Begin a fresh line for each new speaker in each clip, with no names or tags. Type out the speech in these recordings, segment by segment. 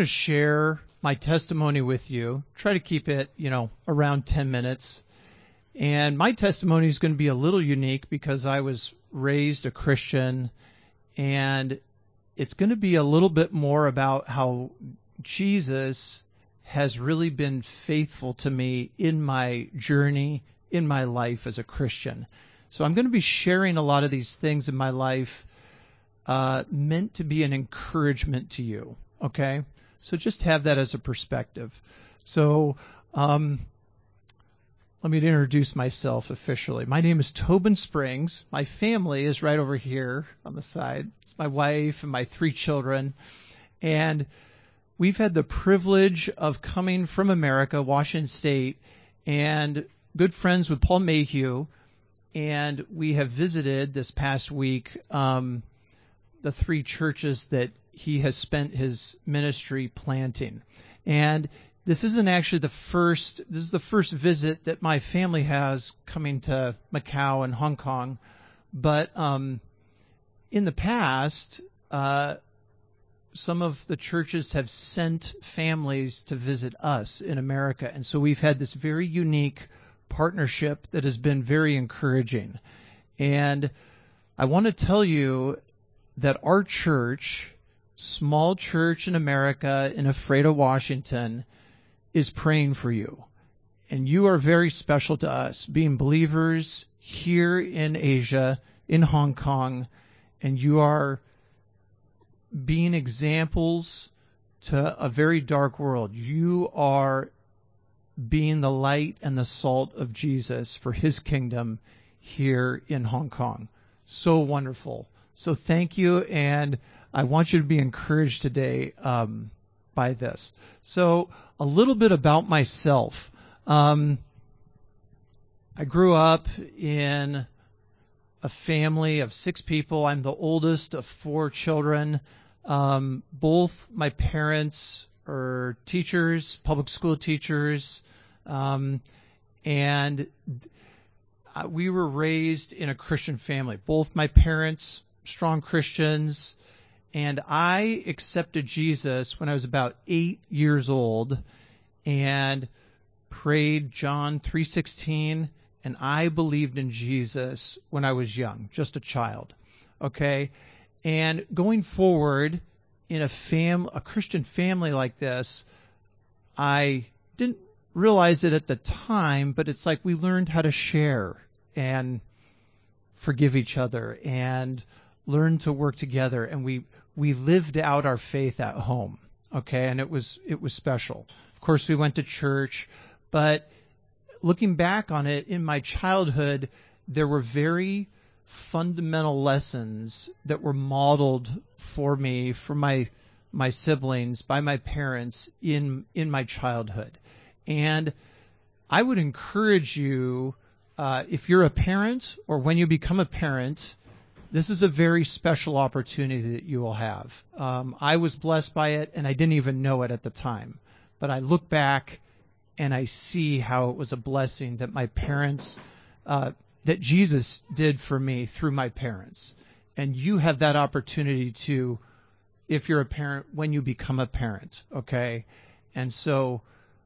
to share my testimony with you. Try to keep it, around 10 minutes. And my testimony is going to be a little unique because I was raised a Christian, and it's going to be a little bit more about how Jesus has really been faithful to me in my journey, in my life as a Christian. So I'm going to be sharing a lot of these things in my life meant to be an encouragement to you, okay? So just have that as a perspective. So let me introduce myself officially. My name is Tobin Springs. My family is right over here on the side. It's my wife and my 3 children. And we've had the privilege of coming from America, Washington State, and good friends with Paul Mayhew. And we have visited this past week the 3 churches that he has spent his ministry planting. And this isn't actually this is the first visit that my family has coming to Macau and Hong Kong. But in the past, some of the churches have sent families to visit us in America. And so we've had this very unique partnership that has been very encouraging. And I want to tell you that our church, small church in America in Ephrata, Washington, is praying for you. And you are very special to us, being believers here in Asia, in Hong Kong, and you are being examples to a very dark world. You are being the light and the salt of Jesus for his kingdom here in Hong Kong. So wonderful. So thank you, and I want you to be encouraged today by this. So a little bit about myself. I grew up in a family of 6 people. I'm the oldest of 4 children. Both my parents are teachers, public school teachers, and we were raised in a Christian family. Both my parents, strong Christians, and I accepted Jesus when I was about 8 years old and prayed John 3:16, and I believed in Jesus when I was young, just a child. Okay? And going forward in a Christian family like this, I didn't realize it at the time, but it's like we learned how to share and forgive each other and learn to work together, and we lived out our faith at home, okay? And it was special. Of course, we went to church, but looking back on it, in my childhood, there were very fundamental lessons that were modeled for me, for my siblings, by my parents in my childhood. And I would encourage you, if you're a parent or when you become a parent, this is a very special opportunity that you will have. I was blessed by it, and I didn't even know it at the time. But I look back, and I see how it was a blessing that my parents, that Jesus did for me through my parents. And you have that opportunity to, if you're a parent, when you become a parent, okay? And so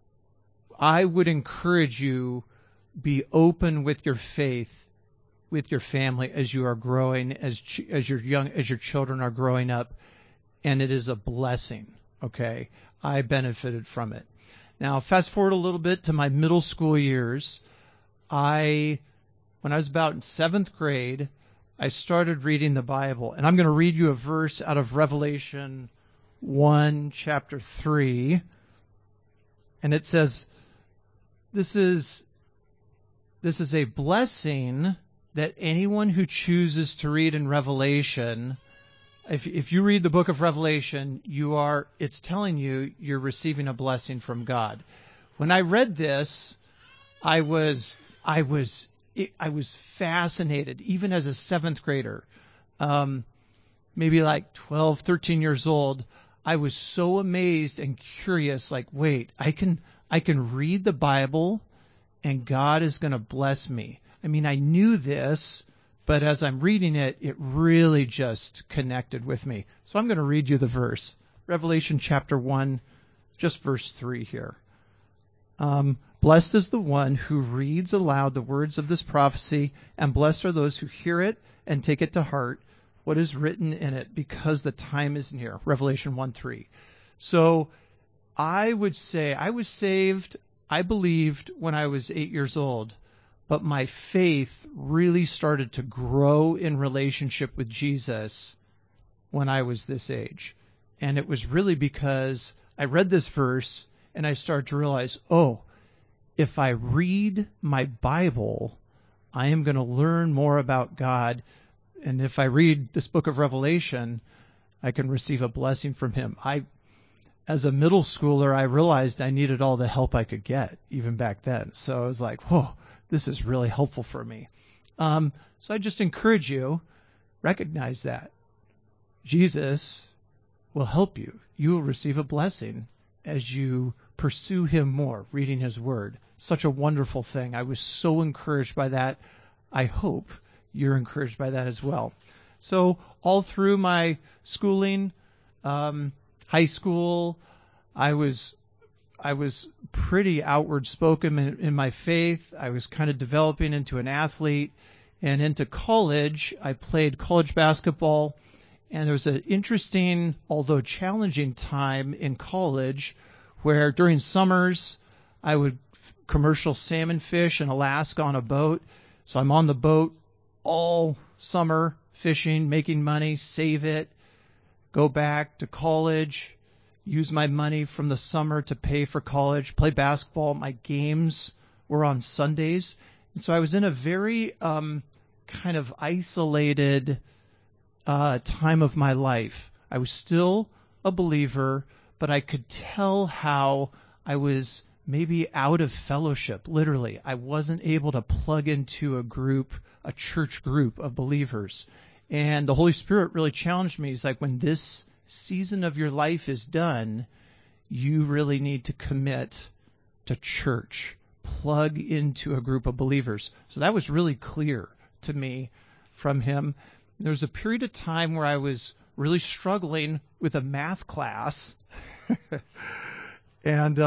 I would encourage you, be open with your faith, with your family as you are growing, as your children are growing up, and it is a blessing, okay? I benefited from it. Now, fast forward a little bit to my middle school years. When I was about in 7th grade, I started reading the Bible, and I'm going to read you a verse out of Revelation 1, chapter 3, and it says, this is a blessing that anyone who chooses to read in Revelation, if you read the book of Revelation, it's telling you you're receiving a blessing from God. When I read this, I was fascinated, even as a 7th grader, maybe like 12, 13 years old. I was so amazed and curious, like, wait, I can read the Bible and God is going to bless me. I mean, I knew this, but as I'm reading it, it really just connected with me. So I'm going to read you the verse. Revelation chapter 1, just verse 3 here. Blessed is the one who reads aloud the words of this prophecy, and blessed are those who hear it and take it to heart, what is written in it, because the time is near. Revelation 1:3. So I would say I was saved, I believed when I was 8 years old, but my faith really started to grow in relationship with Jesus when I was this age. And it was really because I read this verse and I started to realize, if I read my Bible, I am going to learn more about God. And if I read this book of Revelation, I can receive a blessing from him. As a middle schooler, I realized I needed all the help I could get, even back then. So I was like, this is really helpful for me. So I just encourage you, recognize that. Jesus will help you. You will receive a blessing as you pursue him more, reading his word. Such a wonderful thing. I was so encouraged by that. I hope you're encouraged by that as well. So all through my schooling, high school, I was pretty outward spoken in my faith. I was kind of developing into an athlete, and into college, I played college basketball. And there was an interesting, although challenging time in college where during summers I would commercial salmon fish in Alaska on a boat. So I'm on the boat all summer fishing, making money, save it, go back to college, use my money from the summer to pay for college, play basketball. My games were on Sundays. And so I was in a very kind of isolated time of my life. I was still a believer, but I could tell how I was maybe out of fellowship, literally. I wasn't able to plug into a church group of believers. And the Holy Spirit really challenged me. He's like, when this season of your life is done, you really need to commit to church. Plug into a group of believers. So that was really clear to me from him. There was a period of time where I was really struggling with a math class, and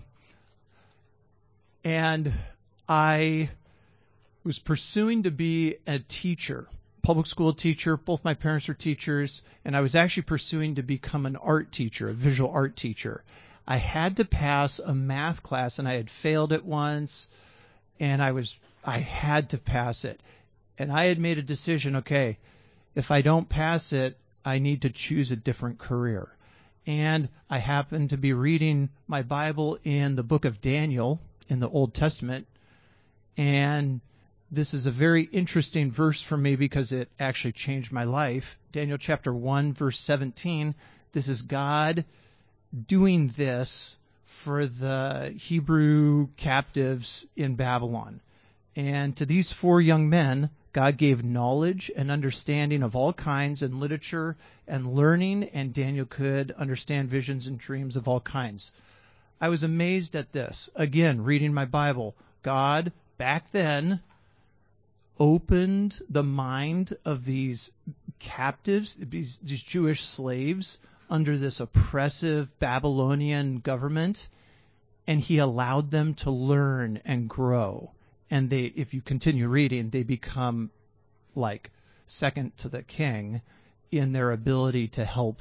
I was pursuing to be a teacher, public school teacher. Both my parents were teachers, and I was actually pursuing to become an art teacher, a visual art teacher. I had to pass a math class, and I had failed it once, and I had to pass it. And I had made a decision, okay, if I don't pass it, I need to choose a different career. And I happened to be reading my Bible in the book of Daniel in the Old Testament. And this is a very interesting verse for me because it actually changed my life. Daniel chapter 1, verse 17. This is God doing this for the Hebrew captives in Babylon. And to these 4 young men, God gave knowledge and understanding of all kinds and literature and learning, and Daniel could understand visions and dreams of all kinds. I was amazed at this. Again, reading my Bible, God, back then, opened the mind of these captives, these Jewish slaves, under this oppressive Babylonian government, and he allowed them to learn and grow. And they, if you continue reading, they become like second to the king in their ability to help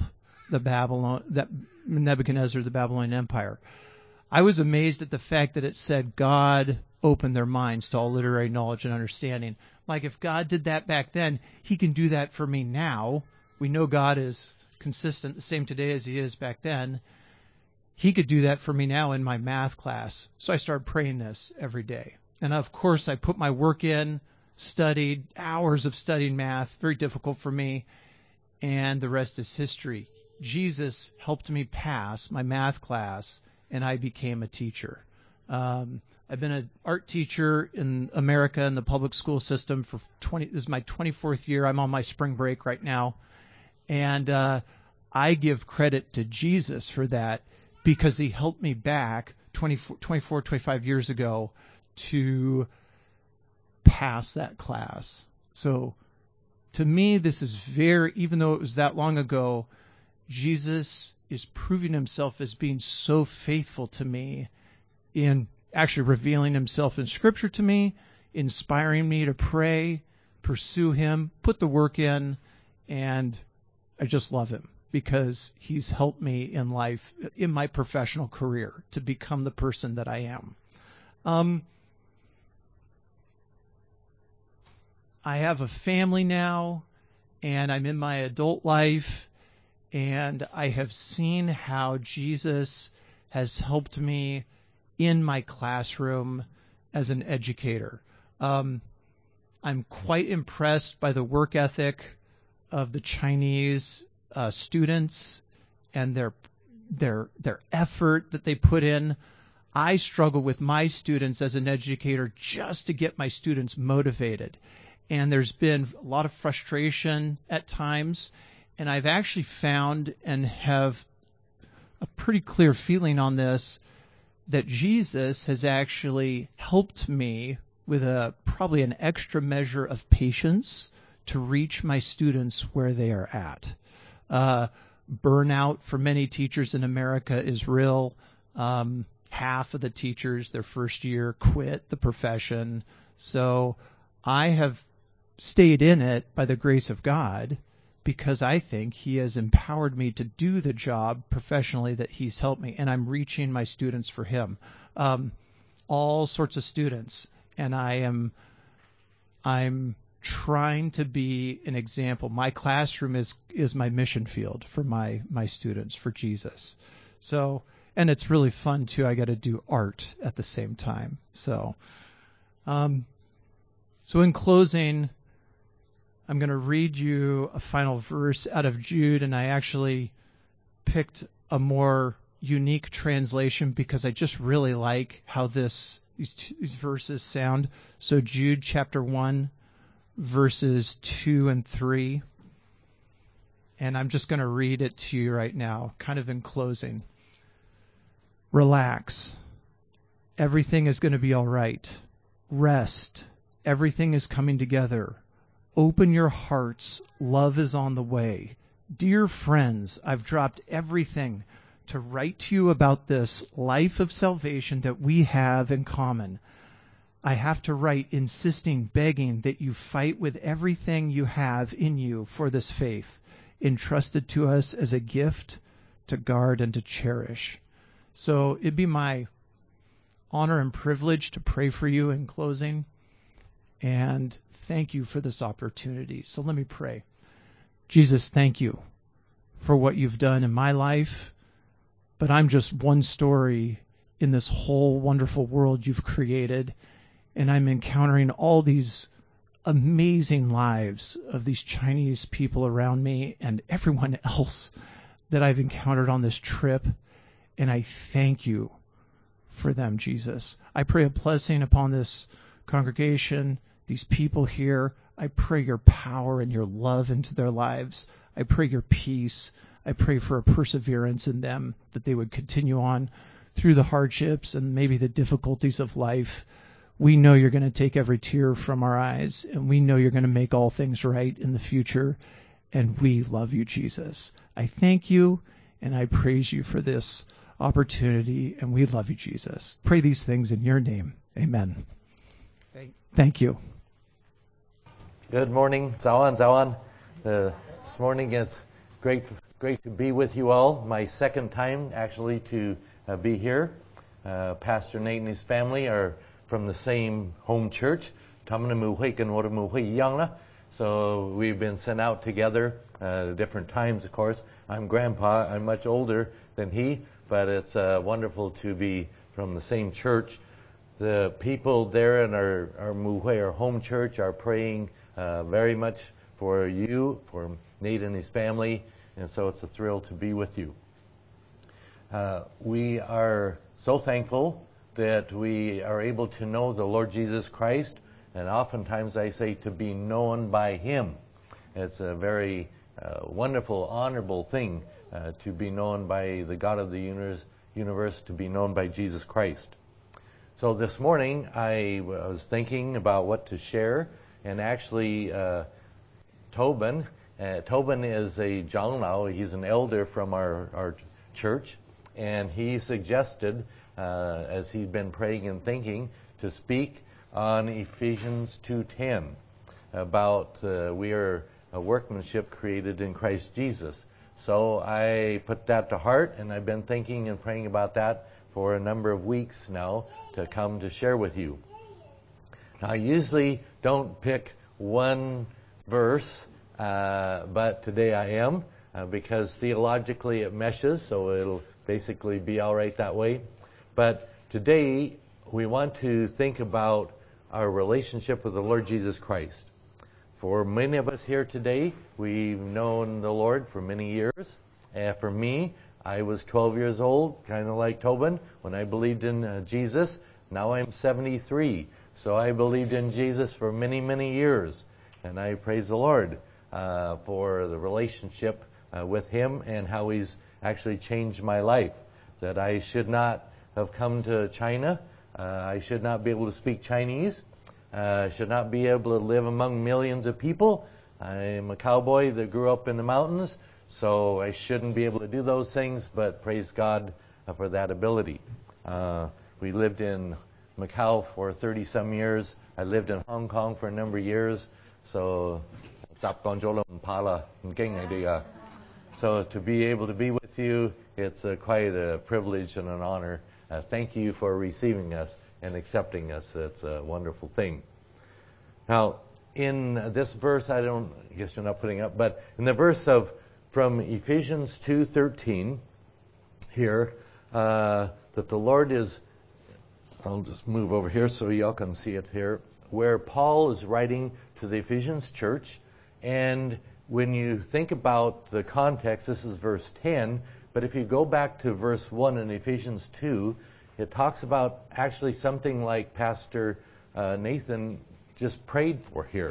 Nebuchadnezzar, the Babylonian Empire. I was amazed at the fact that it said God opened their minds to all literary knowledge and understanding. Like, if God did that back then, he can do that for me now. We know God is consistent, the same today as he is back then. He could do that for me now in my math class. So I started praying this every day. And of course, I put my work in, studied hours of studying math, very difficult for me, and the rest is history. Jesus helped me pass my math class, and I became a teacher. I've been an art teacher in America in the public school system for this is my 24th year. I'm on my spring break right now. And I give credit to Jesus for that because he helped me back 25 years ago to pass that class. So to me, this is even though it was that long ago, Jesus is proving himself as being so faithful to me in actually revealing himself in Scripture to me, inspiring me to pray, pursue him, put the work in, and I just love him because he's helped me in life, in my professional career, to become the person that I am. I have a family now, and I'm in my adult life, and I have seen how Jesus has helped me in my classroom as an educator. I'm quite impressed by the work ethic of the Chinese students and their effort that they put in. I struggle with my students as an educator just to get my students motivated. And there's been a lot of frustration at times. And I've actually found and have a pretty clear feeling on this that Jesus has actually helped me with probably an extra measure of patience to reach my students where they are at. Burnout for many teachers in America is real. Half of the teachers their first year quit the profession. So I have stayed in it by the grace of God because I think he has empowered me to do the job professionally that he's helped me, and I'm reaching my students for him. All sorts of students, and I'm trying to be an example. My classroom is my mission field for my students, for Jesus. So, and it's really fun too. I got to do art at the same time. So in closing, I'm going to read you a final verse out of Jude, and I actually picked a more unique translation because I just really like how these verses sound. So Jude chapter 1, verses 2 and 3. And I'm just going to read it to you right now, kind of in closing. Relax. Everything is going to be all right. Rest. Everything is coming together. Open your hearts. Love is on the way. Dear friends, I've dropped everything to write to you about this life of salvation that we have in common. I have to write insisting, begging that you fight with everything you have in you for this faith, entrusted to us as a gift to guard and to cherish. So it'd be my honor and privilege to pray for you in closing. And thank you for this opportunity. So let me pray. Jesus, thank you for what you've done in my life. But I'm just one story in this whole wonderful world you've created. And I'm encountering all these amazing lives of these Chinese people around me and everyone else that I've encountered on this trip. And I thank you for them, Jesus. I pray a blessing upon this congregation, these people here. I pray your power and your love into their lives. I pray your peace. I pray for a perseverance in them, that they would continue on through the hardships and maybe the difficulties of life. We know you're going to take every tear from our eyes, and we know you're going to make all things right in the future. And we love you, Jesus. I thank you, and I praise you for this opportunity, and we love you, Jesus. Pray these things in your name. Amen. Thank you.
Good morning. 早安, 早安. This morning it's great to be with you all. My second time actually to be here. Pastor Nate and his family are from the same home church. 他们的母会跟我的母会一样了. So we've been sent out together different times, of course. I'm grandpa. I'm much older than he, but it's wonderful to be from the same church. The people there in our Muhui, our home church, are praying very much for you, for Nate and his family, and so it's a thrill to be with you. We are so thankful that we are able to know the Lord Jesus Christ, and oftentimes I say to be known by Him. It's a very wonderful, honorable thing to be known by the God of the universe, to be known by Jesus Christ. So this morning I was thinking about what to share, and actually Tobin Tobin is a Zhanglao. He's an elder from our church, and he suggested, as he'd been praying and thinking, to speak on Ephesians 2:10 about we are a workmanship created in Christ Jesus. So I put that to heart, and I've been thinking and praying about that for a number of weeks now to come to share with you. Now, I usually don't pick one verse, but today I am, because theologically it meshes, so it'll basically be all right that way. But today we want to think about our relationship with the Lord Jesus Christ. For many of us here today, we've known the Lord for many years. For me, I was 12 years old, kind of like Tobin, when I believed in Jesus. Now I'm 73. So I believed in Jesus for many, many years. And I praise the Lord for the relationship with Him and how He's actually changed my life. That I should not have come to China. I should not be able to speak Chinese. Should not be able to live among millions of people. I'm a cowboy that grew up in the mountains, so I shouldn't be able to do those things, but praise God for that ability. We lived in Macau for 30-some years. I lived in Hong Kong for a number of years, so so to be able to be with you, it's quite a privilege and an honor. Thank you for receiving us and accepting us. It's a wonderful thing. Now, in this verse, I guess you're not putting up, but in the verse from Ephesians 2:13 here, that the Lord is, I'll just move over here so y'all can see it here, where Paul is writing to the Ephesians church. And when you think about the context, this is verse 10, but if you go back to verse 1 in Ephesians 2, it talks about actually something like Pastor Nathan just prayed for here.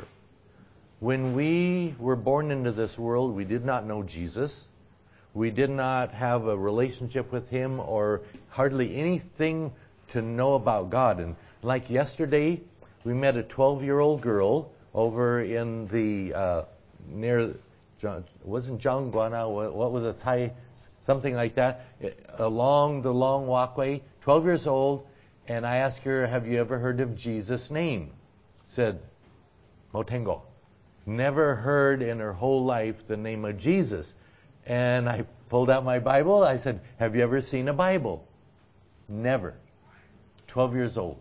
When we were born into this world, we did not know Jesus. We did not have a relationship with Him or hardly anything to know about God. And like yesterday, we met a 12-year-old girl over in the near, wasn't Zhangguana, what was it, Cai, something like that, along the long walkway, 12 years old, and I asked her, have you ever heard of Jesus' name? Said, Motengo. Never heard in her whole life the name of Jesus. And I pulled out my Bible. I said, have you ever seen a Bible? Never. 12 years old.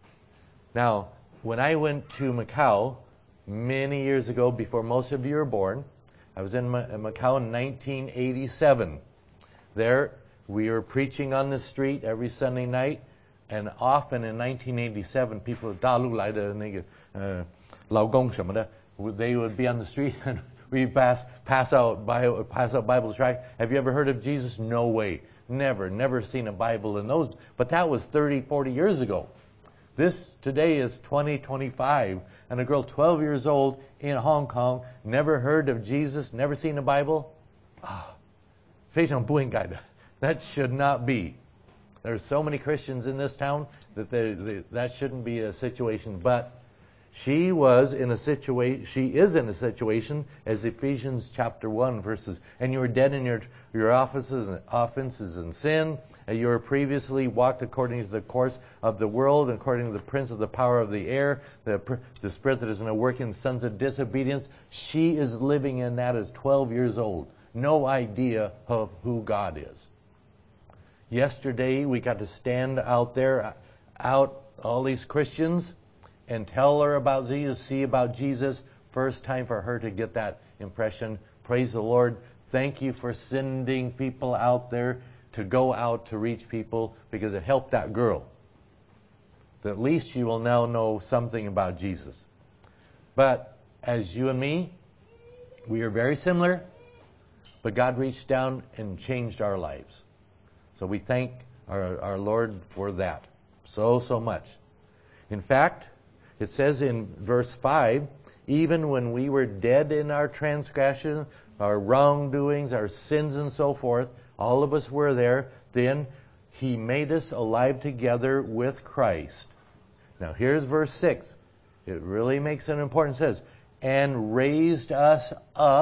Now, when I went to Macau many years ago, before most of you were born, I was in Macau in 1987. There, we were preaching on the street every Sunday night, and often in 1987, people 大陆来的那个劳工什么的, they would be on the street and we'd pass out Bible tract. Have you ever heard of Jesus? No way. Never seen a Bible in those. But that was 30, 40 years ago. This today is 2025, and a girl 12 years old in Hong Kong, never heard of Jesus, never seen a Bible. 非常不应该的. That should not be. There's so many Christians in this town that that shouldn't be a situation. But she is in a situation as Ephesians chapter 1 verses, and you were dead in your offenses and sin. You were previously walked according to the course of the world, according to the prince of the power of the air, the spirit that is now working, sons of disobedience. She is living in that as 12 years old. No idea of who God is. Yesterday, we got to stand out there, all these Christians, and tell her about Jesus, see about Jesus. First time for her to get that impression. Praise the Lord. Thank you for sending people out there to go out to reach people, because it helped that girl. At least she will now know something about Jesus. But as you and me, we are very similar, but God reached down and changed our lives. So we thank our Lord for that so much. In fact, it says in verse 5, even when we were dead in our transgression, our wrongdoings, our sins and so forth, all of us were there, then He made us alive together with Christ. Now here's verse 6. It really makes an important, it says, and raised us up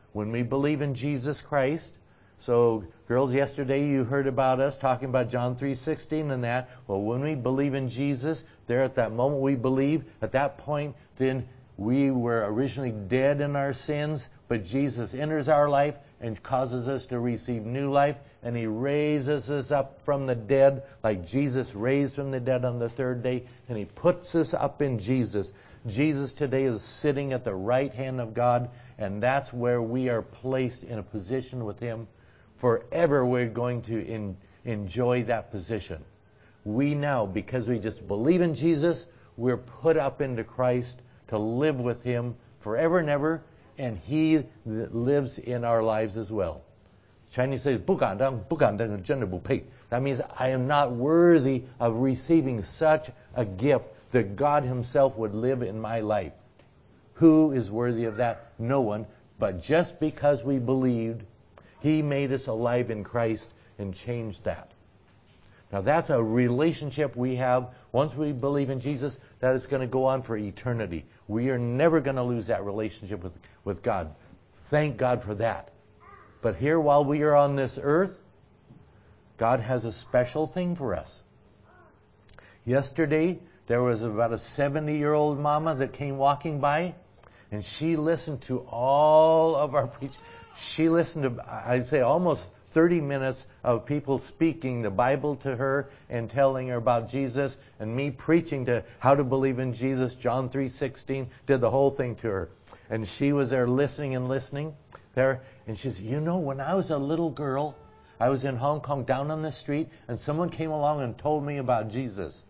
When we believe in Jesus Christ. So, girls, yesterday you heard about us talking about John 3:16 and that. Well, when we believe in Jesus, there at that moment we believe, at that point, then we were originally dead in our sins, but Jesus enters our life and causes us to receive new life, and He raises us up from the dead, like Jesus raised from the dead on the third day, and He puts us up in Jesus. Jesus today is sitting at the right hand of God, and that's where we are placed in a position with Him. Forever we're going to enjoy that position. We now, because we just believe in Jesus, we're put up into Christ to live with Him forever and ever, and He lives in our lives as well. Chinese says, 不敢当，不敢当，真的不配. That means I am not worthy of receiving such a gift that God Himself would live in my life. Who is worthy of that? No one. But just because we believed, He made us alive in Christ and changed that. Now that's a relationship we have. Once we believe in Jesus, that is going to go on for eternity. We are never going to lose that relationship with God. Thank God for that. But here, while we are on this earth, God has a special thing for us. Yesterday, there was about a 70-year-old mama that came walking by, and she listened to all of our preaching. She listened to, I'd say, almost 30 minutes of people speaking the Bible to her and telling her about Jesus, and me preaching to how to believe in Jesus. John 3:16, did the whole thing to her. And she was there listening and listening there. And she said, you know, when I was a little girl, I was in Hong Kong down on the street, and someone came along and told me about Jesus.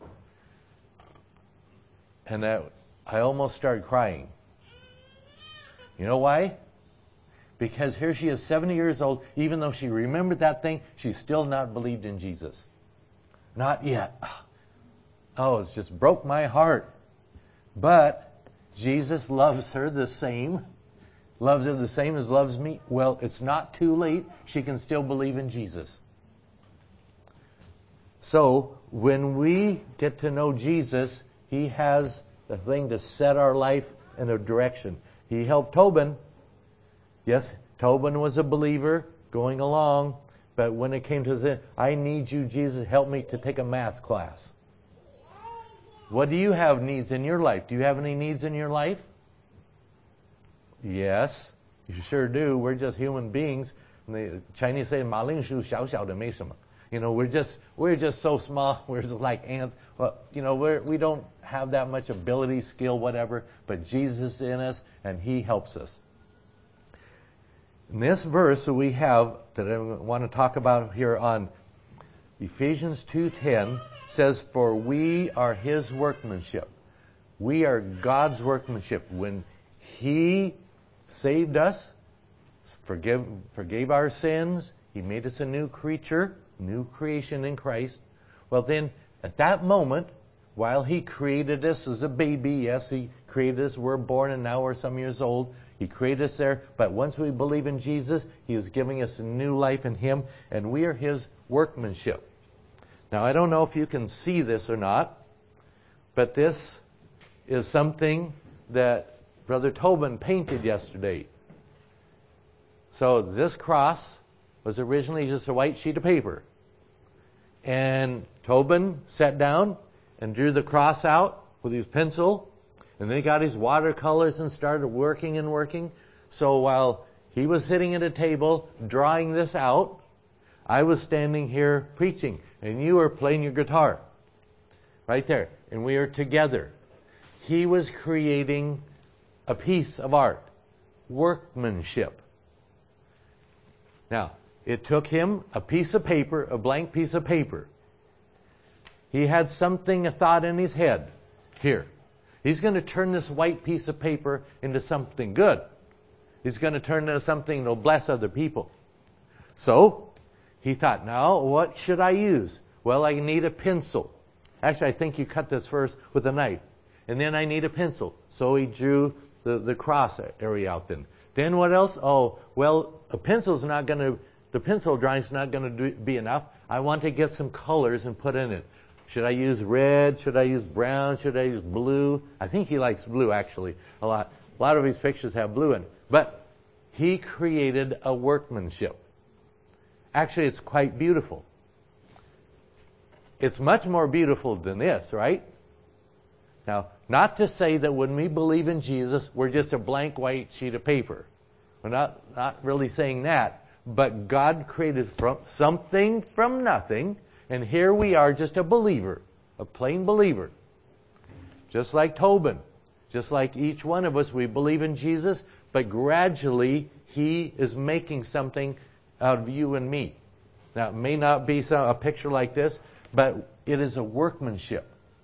And I almost started crying. You know why? Because here she is, 70 years old. Even though she remembered that thing, she still not believed in Jesus. Not yet. Oh, it just broke my heart. But Jesus loves her the same. Loves her the same as loves me. Well, it's not too late. She can still believe in Jesus. So, when we get to know Jesus, He has the thing to set our life in a direction. He helped Tobin. Yes, Tobin was a believer going along, but when it came to the, I need you, Jesus, help me to take a math class. What do you have needs in your life? Do you have any needs in your life? Yes, you sure do. We're just human beings. The Chinese say, 马铃薯小小的没什么. You know, we're just so small. We're just like ants. Well, you know, we don't have that much ability, skill, whatever. But Jesus is in us, and He helps us. In this verse that we have, that I want to talk about here on Ephesians 2:10, says, "For we are His workmanship." We are God's workmanship. When He saved us, forgave our sins, He made us a new creature, new creation in Christ. Well then, at that moment, while He created us as a baby, yes, He created us, we're born and now we're some years old. He created us there, but once we believe in Jesus, He is giving us a new life in Him, and we are His workmanship. Now, I don't know if you can see this or not, but this is something that Brother Tobin painted yesterday. So this cross was originally just a white sheet of paper. And Tobin sat down and drew the cross out with his pencil. And then he got his watercolors and started working and working. So while he was sitting at a table drawing this out, I was standing here preaching. And you were playing your guitar. Right there. And we are together. He was creating a piece of art. Workmanship. Now, it took him a piece of paper, a blank piece of paper. He had something, a thought in his head. Here. He's going to turn this white piece of paper into something good. He's going to turn it into something that will bless other people. So, he thought, now, what should I use? Well, I need a pencil. Actually, I think you cut this first with a knife. And then I need a pencil. So he drew the cross area out then. Then what else? Oh, well, the pencil drawing is not going to be enough. I want to get some colors and put in it. Should I use red? Should I use brown? Should I use blue? I think he likes blue, actually, a lot. A lot of his pictures have blue in it. But He created a workmanship. Actually, it's quite beautiful. It's much more beautiful than this, right? Now, not to say that when we believe in Jesus, we're just a blank white sheet of paper. We're not really saying that. But God created something from nothing, and here we are just a believer, a plain believer. Just like Tobin, just like each one of us, we believe in Jesus, but gradually He is making something out of you and me. Now, it may not be a picture like this, but it is a workmanship.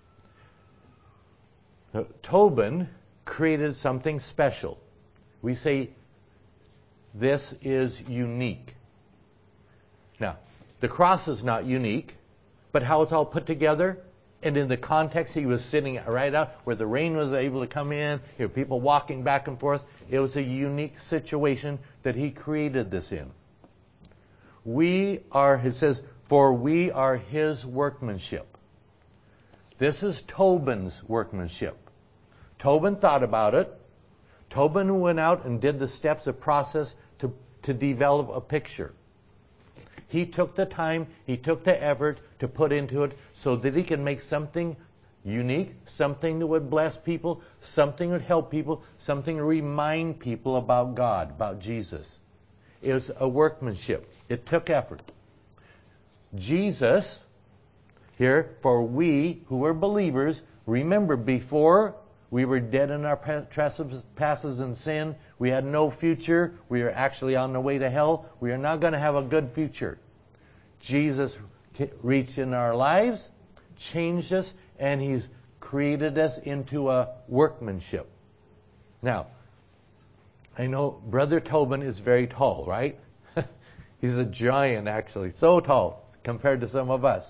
Tobin created something special. We say, this is unique. Now, the cross is not unique, but how it's all put together, and in the context he was sitting right out where the rain was able to come in, people walking back and forth, it was a unique situation that he created this in. We are, it says, for we are his workmanship. This is Tobin's workmanship. Tobin thought about it. Tobin went out and did the steps, a process to develop a picture. He took the time, he took the effort to put into it so that he can make something unique, something that would bless people, something that would help people, something to remind people about God, about Jesus. It was a workmanship. It took effort. Jesus, here, for we who are believers, remember before we were dead in our trespasses and sin. We had no future. We are actually on the way to hell. We are not going to have a good future. Jesus reached in our lives, changed us, and He's created us into a workmanship. Now, I know Brother Tobin is very tall, right? He's a giant, actually. So tall compared to some of us.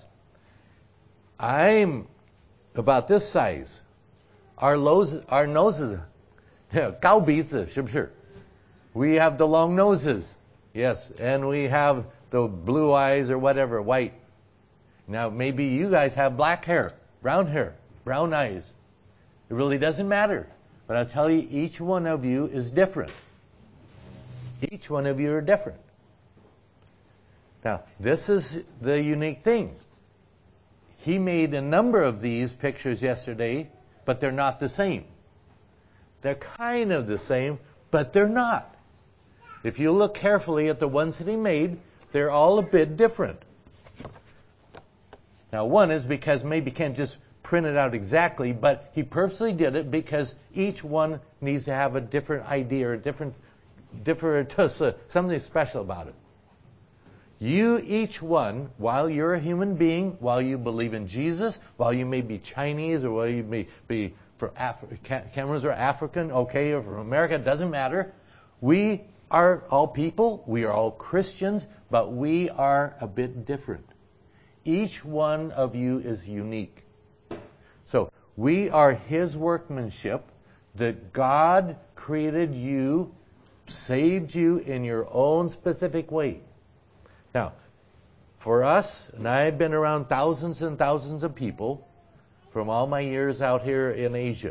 I'm about this size. Our noses, 高鼻子, 是不是? We have the long noses. Yes, and we have the blue eyes or whatever, white. Now, maybe you guys have black hair, brown eyes. It really doesn't matter. But I'll tell you, each one of you is different. Each one of you are different. Now, this is the unique thing. He made a number of these pictures yesterday, but they're not the same. They're kind of the same, but they're not. If you look carefully at the ones that he made, they're all a bit different. Now, one is because maybe can't just print it out exactly, but he purposely did it because each one needs to have a different idea or different something special about it. You, each one, while you're a human being, while you believe in Jesus, while you may be Chinese or while you may be from Cameroons or African, okay, or from America, it doesn't matter. We are all people, we are all Christians, but we are a bit different. Each one of you is unique. So, we are His workmanship, that God created you, saved you in your own specific way. Now, for us, and I've been around thousands and thousands of people from all my years out here in Asia.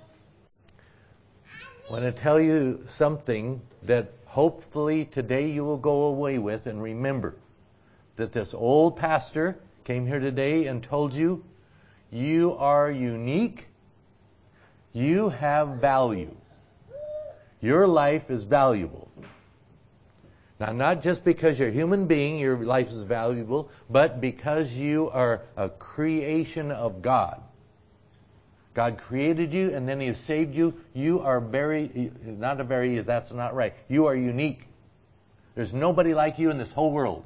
I want to tell you something that hopefully today you will go away with and remember. That this old pastor came here today and told you, you are unique, you have value. Your life is valuable. Now, not just because you're a human being, your life is valuable, but because you are a creation of God. God created you, and then He has saved you. You are that's not right. You are unique. There's nobody like you in this whole world.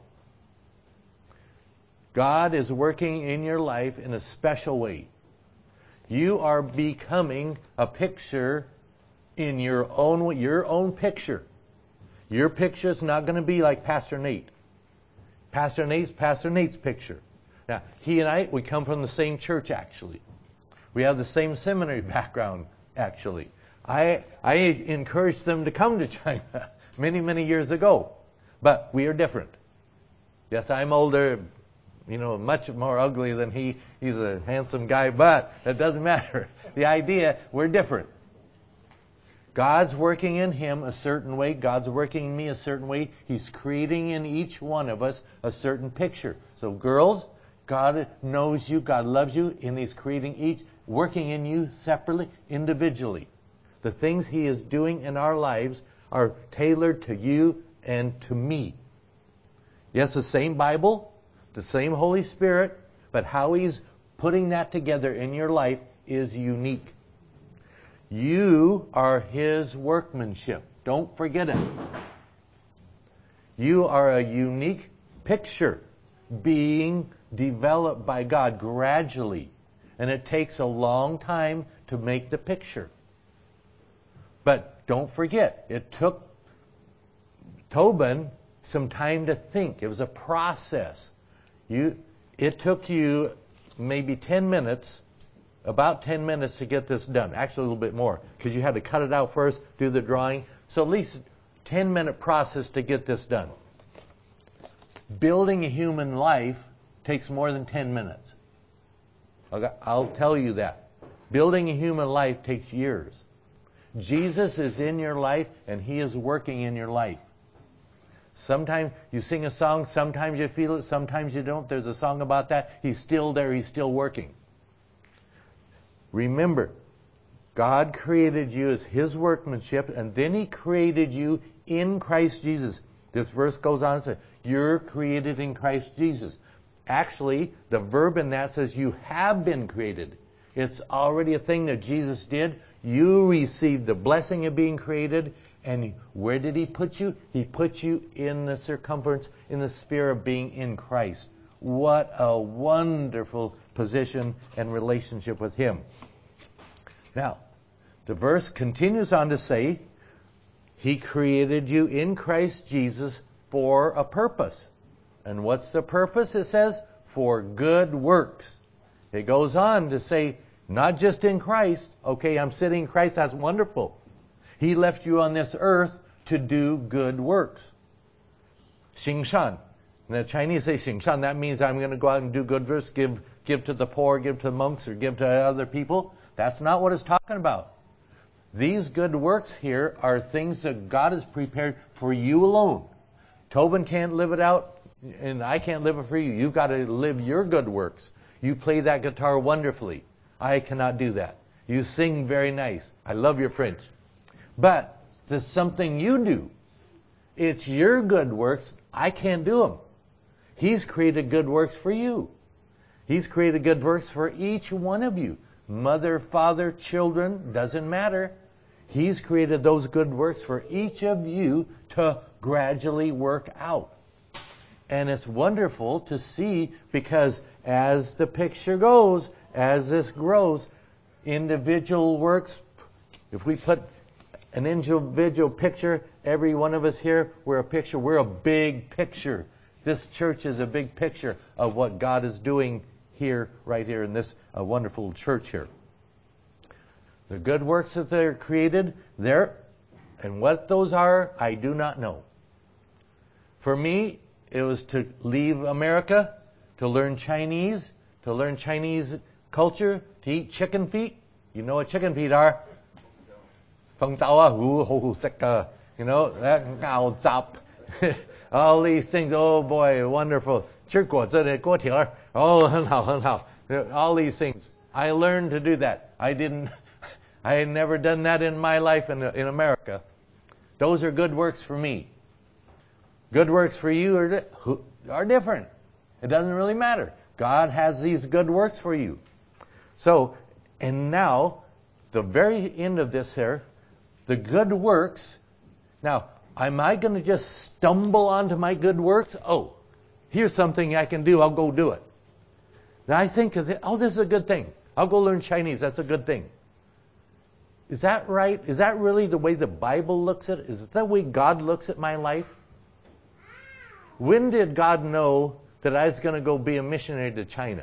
God is working in your life in a special way. You are becoming a picture in your own picture. Your picture is not going to be like Pastor Nate. Pastor Nate's picture. Now, he and I, we come from the same church, actually. We have the same seminary background, actually. I encouraged them to come to China many, many years ago. But we are different. Yes, I'm older, much more ugly than he. He's a handsome guy, but that doesn't matter. The idea, we're different. God's working in him a certain way. God's working in me a certain way. He's creating in each one of us a certain picture. So girls, God knows you, God loves you, and he's creating each, working in you separately, individually. The things he is doing in our lives are tailored to you and to me. Yes, the same Bible, the same Holy Spirit, but how he's putting that together in your life is unique. You are his workmanship. Don't forget it. You are a unique picture being developed by God gradually. And it takes a long time to make the picture. But don't forget, it took Tobin some time to think. It was a process. It took you maybe 10 minutes, about 10 minutes to get this done. Actually, a little bit more, because you had to cut it out first, do the drawing. So at least 10-minute process to get this done. Building a human life takes more than 10 minutes. I'll tell you that. Building a human life takes years. Jesus is in your life, and he is working in your life. Sometimes you sing a song, sometimes you feel it, sometimes you don't. There's a song about that. He's still there, he's still working. Remember, God created you as his workmanship, and then he created you in Christ Jesus. This verse goes on to say, you're created in Christ Jesus. Actually, the verb in that says you have been created. It's already a thing that Jesus did. You received the blessing of being created. And where did he put you? He put you in the circumference, in the sphere of being in Christ. What a wonderful position and relationship with him. Now, the verse continues on to say, he created you in Christ Jesus for a purpose. And what's the purpose? It says, for good works. It goes on to say, not just in Christ. Okay, I'm sitting in Christ, that's wonderful. He left you on this earth to do good works. 行善. And the Chinese say 行善, that means I'm going to go out and do good works, give to the poor, give to the monks, or give to other people. That's not what it's talking about. These good works here are things that God has prepared for you alone. Tobin can't live it out, and I can't live it for you. You've got to live your good works. You play that guitar wonderfully. I cannot do that. You sing very nice. I love your French. But there's something you do. It's your good works. I can't do them. He's created good works for you. He's created good works for each one of you. Mother, father, children, doesn't matter. He's created those good works for each of you to gradually work out. And it's wonderful to see, because as the picture goes, as this grows, individual works, if we put an individual picture, every one of us here, we're a picture. We're a big picture. This church is a big picture of what God is doing here, right here in this wonderful church here. The good works that they're created there, and what those are, I do not know. For me, it was to leave America, to learn Chinese culture, to eat chicken feet. You know what chicken feet are? You know, that all these things, oh boy, wonderful. 吃果子的锅条, oh, 很好, 很好. All these things. I learned to do that. I had never done that in my life in America. Those are good works for me. Good works for you are different. It doesn't really matter. God has these good works for you. So, and now, the very end of this here, the good works. Now, am I going to just stumble onto my good works? Oh, here's something I can do. I'll go do it. Then I think, oh, this is a good thing. I'll go learn Chinese. That's a good thing. Is that right? Is that really the way the Bible looks at it? Is that the way God looks at my life? When did God know that I was going to go be a missionary to China?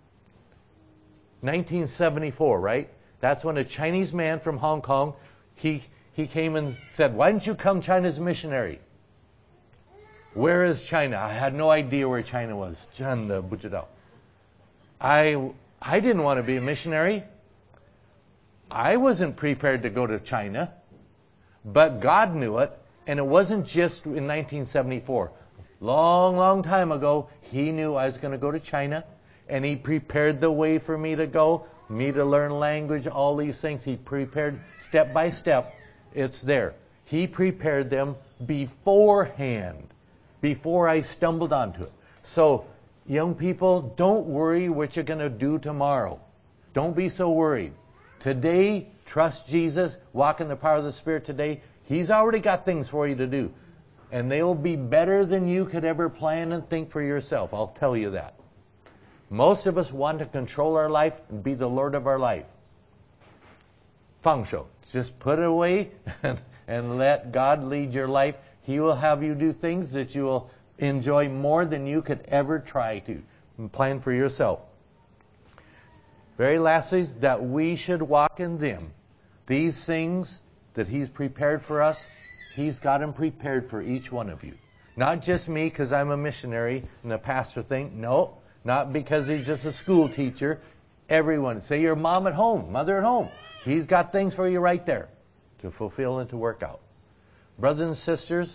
1974, right? That's when a Chinese man from Hong Kong, he came and said, why didn't you come China's missionary? Where is China? I had no idea where China was. 真的不知道. I didn't want to be a missionary. I wasn't prepared to go to China. But God knew it, and it wasn't just in 1974. Long, long time ago, He knew I was going to go to China, and He prepared the way for me to go, me to learn language, all these things. He prepared step by step. It's there. He prepared them beforehand, before I stumbled onto it. So, young people, don't worry what you're going to do tomorrow. Don't be so worried. Today, trust Jesus, walk in the power of the Spirit today. He's already got things for you to do. And they will be better than you could ever plan and think for yourself. I'll tell you that. Most of us want to control our life and be the Lord of our life. 放手. Just put it away and let God lead your life. He will have you do things that you will enjoy more than you could ever try to plan for yourself. Very lastly, that we should walk in them. These things that He's prepared for us, He's got them prepared for each one of you. Not just me because I'm a missionary and a pastor thing. No, not because He's just a school teacher. Everyone. Say your mom at home, mother at home. He's got things for you right there to fulfill and to work out. Brothers and sisters,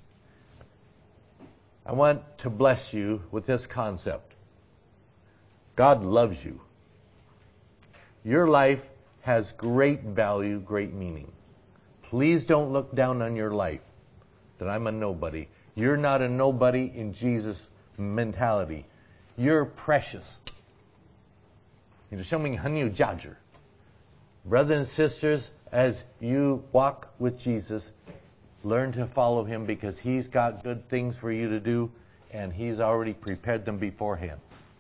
I want to bless you with this concept. God loves you. Your life has great value, great meaning. Please don't look down on your life that I'm a nobody. You're not a nobody in Jesus' mentality. You're precious. 你的生命很有价值. Brothers and sisters, as you walk with Jesus, learn to follow Him because He's got good things for you to do and He's already prepared them beforehand.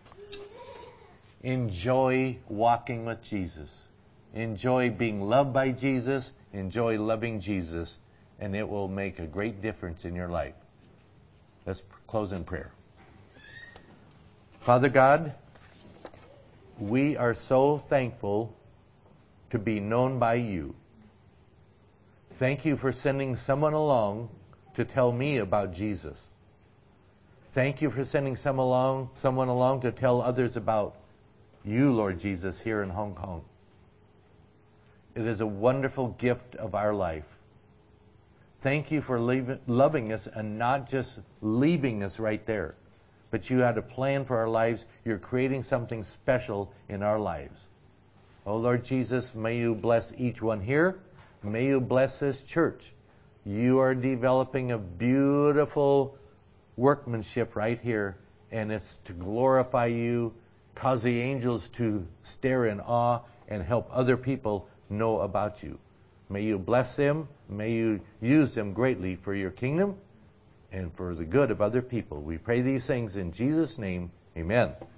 Enjoy walking with Jesus. Enjoy being loved by Jesus. Enjoy loving Jesus. And it will make a great difference in your life. Let's close in prayer. Father God, we are so thankful to be known by You. Thank You for sending someone along to tell me about Jesus. Thank You for sending someone along to tell others about You, Lord Jesus, here in Hong Kong. It is a wonderful gift of our life. Thank You for loving us and not just leaving us right there, but You had a plan for our lives. You're creating something special in our lives. Oh, Lord Jesus, may You bless each one here. May You bless this church. You are developing a beautiful workmanship right here, and it's to glorify You, cause the angels to stare in awe, and help other people know about You. May You bless them. May You use them greatly for Your kingdom and for the good of other people. We pray these things in Jesus' name. Amen.